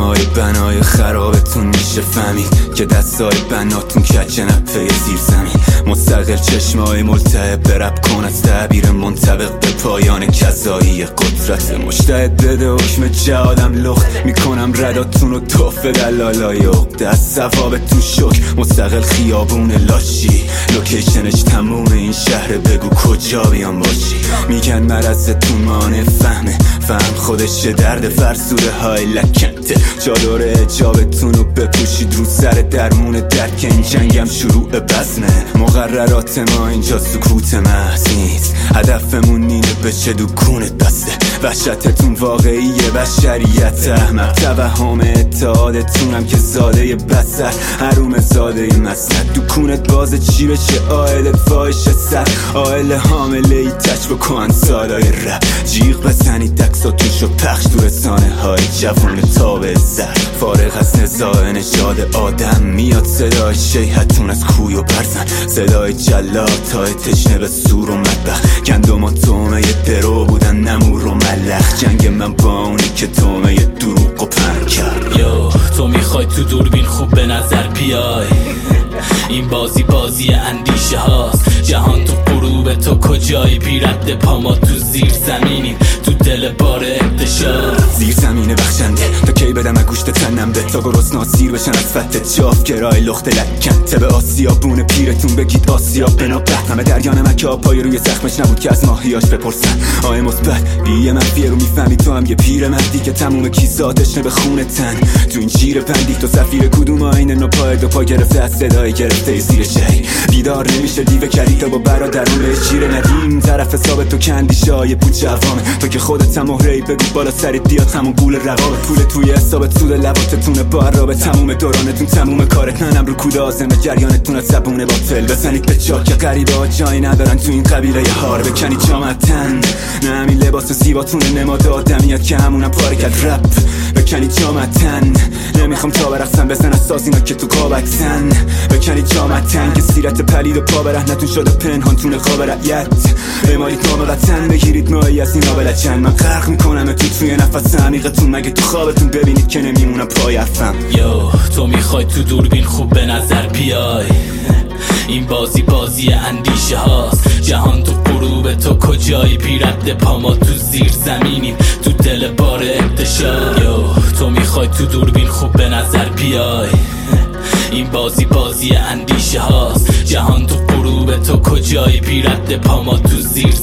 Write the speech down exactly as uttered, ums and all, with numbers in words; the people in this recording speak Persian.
های بنای خرابتون میشه فهمید که دستای بناتون کچه نپه زیر زمین. مستقل چشمای ملتهب به رب کن از تعبیر منطبق به پایان کذایی قدرت. مشتهد بده حکم جهادم لخت میکنم رداتون و توفه دلالای عقده. از ثوابتون شک مستقل خیابون لاشی. لوکیشنش تموم این شهر بگو کجا بیام باشی. میگن مرزتون مانع فهمه فهم خودش درد فرسوده های لکنته. چادر اجابتون رو بپوشید رو سر درمون درک این جنگم شروع بزنه. مقررات ما اینجا سکوت محض نیست. هدفمون اینه به چه دکونت بسته. وحشتتون واقعیه بشریت احمق. توهم اتحادتونم که زاده بسر حروم زاده مسند. دکونت بازه چی بشه آهل فاحش سر. آهل حامله ای تچ بکن سالای رب. جیغ بزنید دکساتونشو پخش تو رسانه های جوون تابه زر. فارغ از نزاع نژاد آدم میاد صدای شیحتون از کوی و برزن. صدای جلاد تا تشنه به سور و مطبخ. گندم و تومه درو بودن نمور و ملخ. جنگ من با اونی که تومه دروغ و پن کرد. یو تو میخوای تو دوربین خوب به نظر بیای. این بازی بازی اندیشه هاست. جهان تو غروب تو کجایی؟ بی رد پا ما تو زیر زمینیم تو دل بار انتشار. زیر زمین بخشنده تا کی بدم گوشت تنم به تا گرسنا سیر بشن از فت جاف. کرای لخت لکنته به آسیابون پیرتون بگید آسیاب بنا بحت. همه دریان مکه پای روی زخمش نبود که از ماهیاش بپرسن. آه مثبت بیه منفیه رو میفهمی تو هم یه پیر مردی که تموم کیساتش نه به خونه تن. تو این شیر پندی تو سفیر کدوم آینه نو پای دو پا گرفته از صدای گرفته زیر شهی. بیدار نمیشه دیو کریتا با برادرون به شیر ندیم. طرف حساب تو کندی شای پوچ جوامه. تو که خودت هم مهره‌ای بگو بالا سرت بیاد همون گول رقابت. پول توی حسابت سود لباتتونه با عرابه. تموم دورانتون تموم کارت منم رو کود آزمه. جریانتون از زبونه باطل بزنید به چاک که غریبه ها جایی ندارن تو این قبیله هار. بکنید جامتن نه همین لباس و زیباتون نماد آدمیت که همونم پاره کرد رپ. بکنید جامتن نمیخوام تا برقصم بزن از ساز اینا که تو قابکسن. بکنید جامتن که سیرت پلید و پا به رهنتون شده پنهانتون قاب رعیت. امایید نام وطن بگیرید مایی از این آبلچن. من غرق میکنم تو توی نفس عمیقتون. مگه تو خوابتون ببینید که نمیمونم پای حرفم. یو تو میخوای تو دوربین خوب به نظر بیای. این بازی بازی اندیشه هاست. جهان تو غروب تو کجایی؟ بی رد پا ما تو زیر زمینیم تو دل بار انتشار. یو تو میخوای تو دوربین خوب به نظر بیای. این بازی بازی اندیشه هاست. جهان تو غروب تو کجایی؟ بی رد پا ما تو زیر